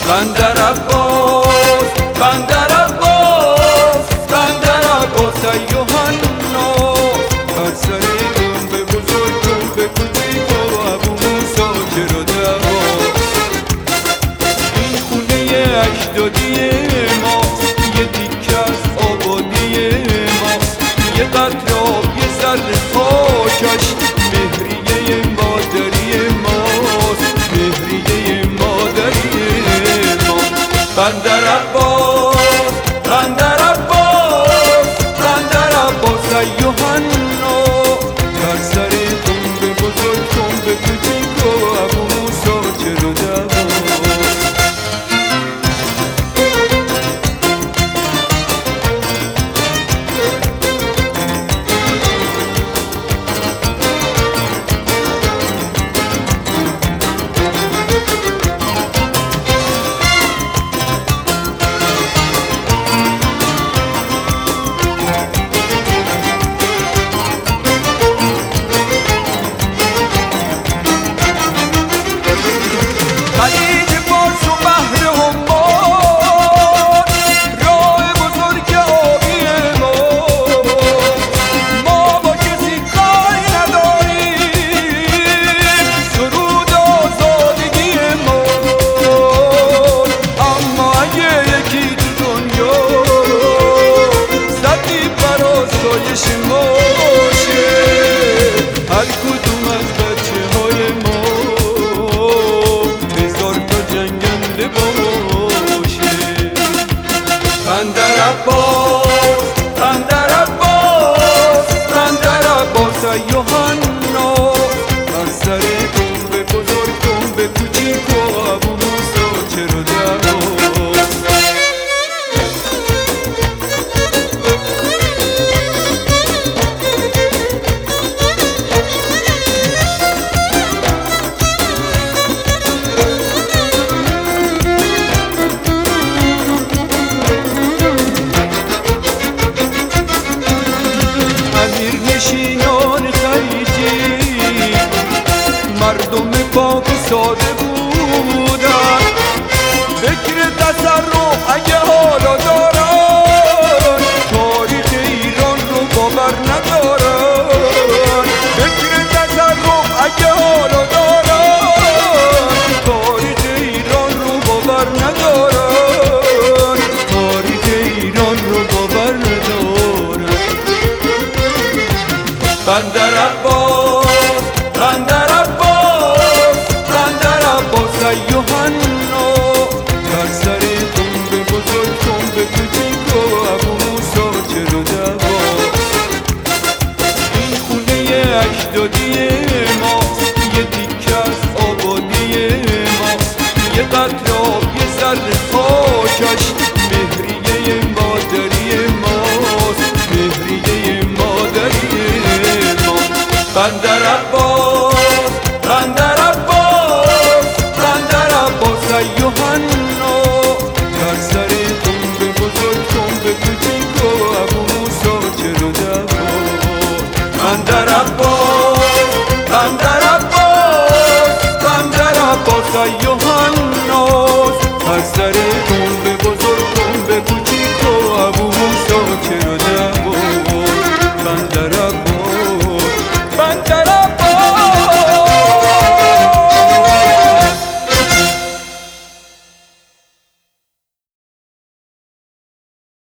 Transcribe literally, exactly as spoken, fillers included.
بندر عباس بندر عباس بندر عباس ای یوحنا، بر سر گنبه بزرگ گنبه کوچیک و ابو موسی چرا دعواست. این خونه اجدادی ماست، یه دیکه از آبادی ماست، یه قطره آب یه ذره خاکش مهریه مادری ماست، مهریه مادری ماست. بندر عباس بندر عباس بندر عباس ای یوحنا، بر سر گنبه بزرگ گنبه کوچیک و ابو موسی چرا دعواست. خلیج فارس و بحر عمان، راه بزرگ آبی ما، ما با کسی کاری نداریم، سرود آزادگی ما. اما اگه یکی تو دنیا صدی بر آسایش ما باشه، هر کدوم از بچه های ما باشه. بندر عباس بندر عباس بندر عباس ای یوحنا، بر سر گنبه بزرگ گنبه کوچیک و ابو موسی چرا دعواست. نشینان خلیجی مردم پاک و ساده بودن، فکر تصرف اگه حالا دارن، تاریخ ایران رو باور ندارن. فکر تصرف اگه حالا دارن، تاریخ ایران رو باور ندارن، تاریخ ایران رو باور ندارن. بندر عباس بندر عباس بندر عباس ای یوحنا، بر سر گنبه بزرگ گنبه کوچیک و ابو موسی چرا دعواست. این خونه اجدادی ماست، یه دیکه از آبادی ماست، یه قطره آب یه ذره خاکش مهریه مادری ماست، مهریه مادری ماست. بندر عباس بندر عباس بندر عباس ای یوحنا، بر سر گنبه بزرگ گنبه کوچیک و ابو موسی چرا دعواست. بندر عباس بندر عباس بندر عباس ای یوحنا.